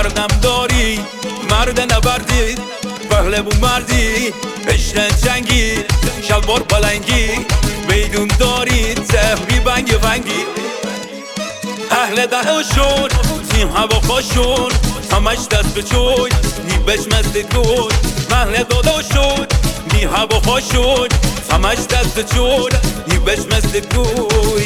مردم داری مرد نبردی پهلوون مردی عشق جنگی شلوار پلنگی میدون داری زهری بنگ بنگی اهل دهشون تیم هوا خوشون همش دست به چوی نی بشمست گوی اهل داداشون نی هوا خوشون همش دست به چوی نی بشمست گوی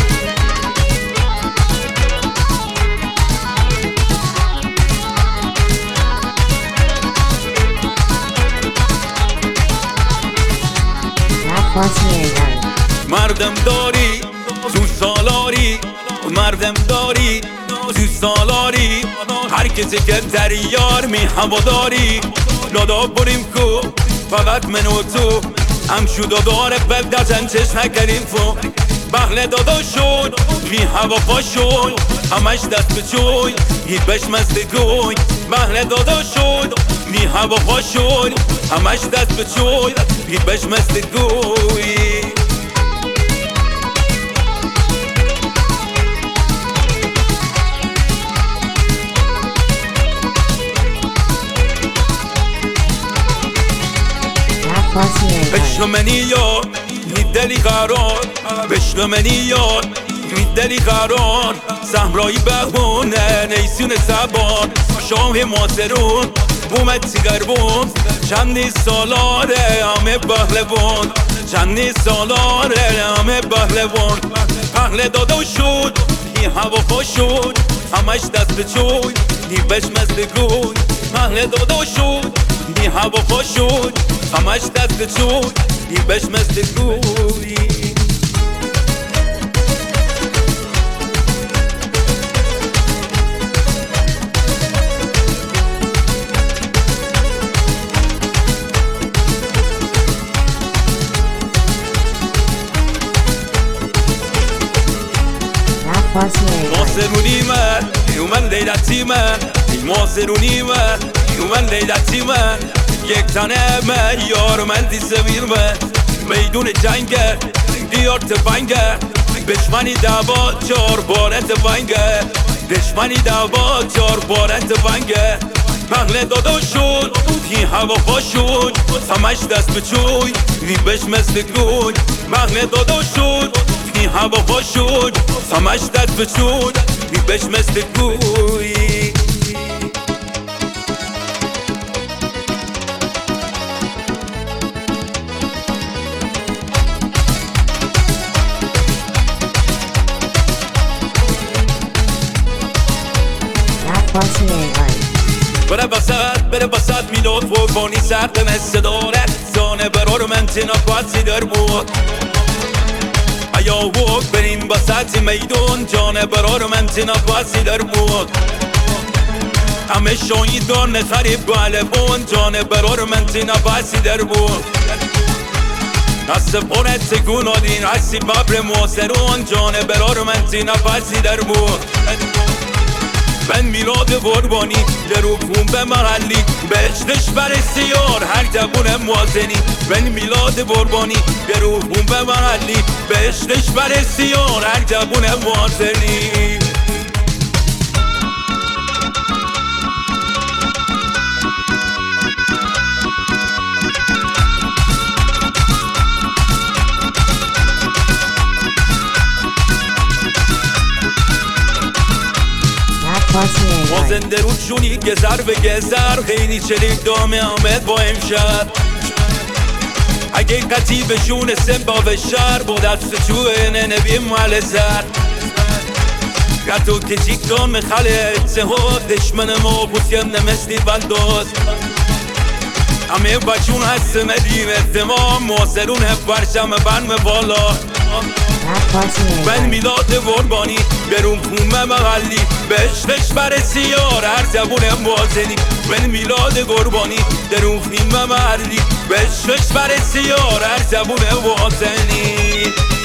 مردم داری تو سالاری مردم داری تو سالاری هر کسی که در یار می هوا داری لادا بریم کو فقط من و تو هم شد داره ببدتن چشم نکریم فو بحل دادا شد می هوا پاشون همش دست به چوی هی بشمست گوی بحل دادا شد می هوا پاشون همش دست به چوی هی بشمست گوی عشق منی یار میدلی قرار عشق منی یار میدلی قرار صحرایی بهونه نیسون سبان شاه ماسرون بومت سیگربون چندی سالاره همه پهلوان چندی سالاره همه پهلوان پهل دادا شد نی هوا پا شد همش دست به چوی نی بشمست گوی پهل دادا شد نی هوا پا شد همش دست به چوی نی بشمست گوی ماسرونی من یومن لیلتی من ماسرونی من یومن لیلتی من یک تنه من یار من دی سویر من میدون جنگه دیار تفنگه بشمنی دعوا چار باره تفنگه دشمنی دعوا چار باره تفنگه پهل دادا شد هی هوا پا شد همش دست به چوی نی بشمست گوی پهل دادا شد نی هوا پا شد همش دست به چوی نی بشمست گوی بره بسات میلاد فوقانی سرد مثل دارد زانه برار من تناقاتی در بود ایا وق بریم بساتی میدون جانه برار من تناقاتی در بود همه شایی دار نخریب گالبون جانه برار من تناقاتی در بود دست پرت تگونادین حسی ببر موسرون جانه برار من تناقاتی در بود من میلاد قربانی درو خون به محلی بهشتش برسیار هر جبون موازنی من میلاد قربانی درو خون به محلی بهشتش برسیار هر جبون موازنی مازنده رو چونی گذر به گذر خیلی چلیک دامه آمد با امشب اگه قطی بشون سم با بشر با دست چوه ننبی محل زر قطو کچیک دام خاله اتحاد دشمن ما بوسیم نمسلی بلداز همه بچون هست مدیم احتمام مواسرون هف برشم برم بالا من میلاد قربانی برون خونه محلی بهشتش برسیار هر جبون موازنی من میلاد قربانی درون خونه محلی بهشتش برسیار هر جبون موازنی